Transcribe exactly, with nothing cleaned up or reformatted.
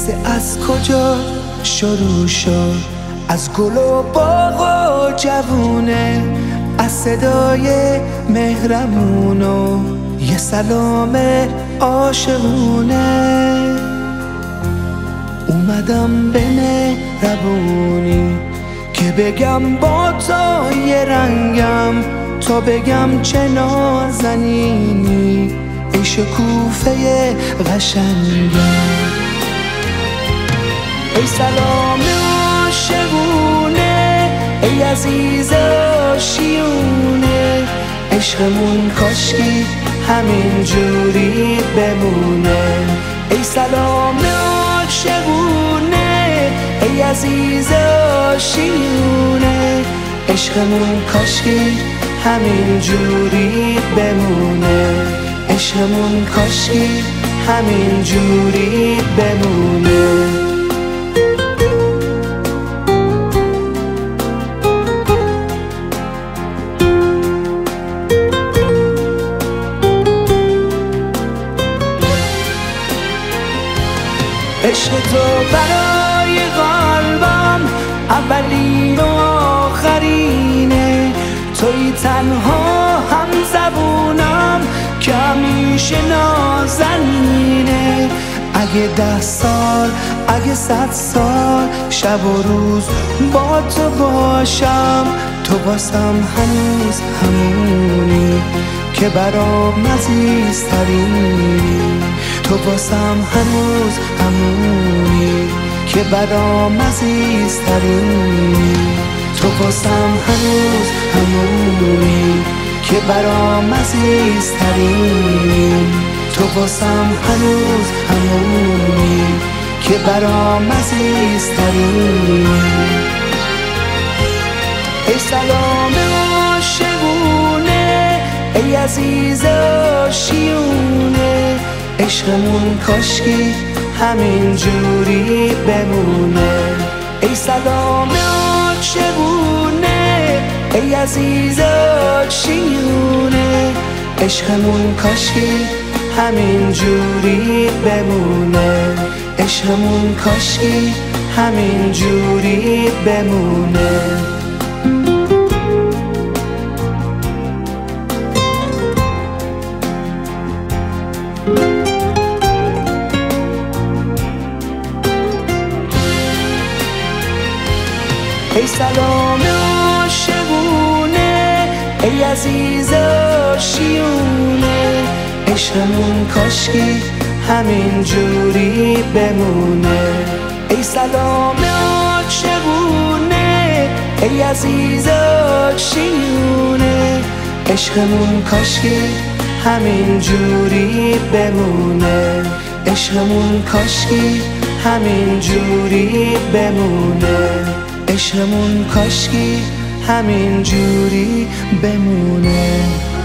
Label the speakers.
Speaker 1: قصه از کجا شروع شد؟ از گل و باغ و جوونه، از صدای مهرمون و یه سلام عاشقونه. اومدم به مهربونی که بگم با تو یه رنگم، تا بگم چه نازنینی ای شکوفه قشنگم. ای سلام عاشقونه، ای عزیز آشیونه، عشقمون کاشکی همین جوری بمونه. ای سلام عاشقونه، ای عزیز آشیونه، عشقمون کاشکی همین جوری بمونه. عشقمون کاشکی همین جوری بمونه. عشق تو برای قلبم اولین و آخرینه، توی تنها هم زبونم که همیشه نازنینه. اگه ده سال اگه صد سال شب و روز با تو باشم، تو واسم هنوز همونی که برام عزیزترینی. تو واسم هنوز همونی که برام عزیزترینی. تو واسم هنوز همونی که برام عزیزترینی. تو واسم هنوز همونی که برام عزیزترینی. ای سلام عاشقونه، ای عزیز آشیونه، عشقمون کاشکی همین جوری بمونه. ای سلام عاشقونه، ای عزیز آشیونه، عشقمون کاشکی همین جوری بمونه. عشقمون کاشکی همین جوری بمونه. ای سلام عاشقونه، ای عزیز آشیونه، عشقمون کاشکی همین جوری بمونه. ای سلام عاشقونه، ای عزیز آشیونه، عشقمون کاشکی همین جوری بمونه. عشقمون کاشکی همین جوری بمونه. عشقمون کاشکی همین جوری بمونه.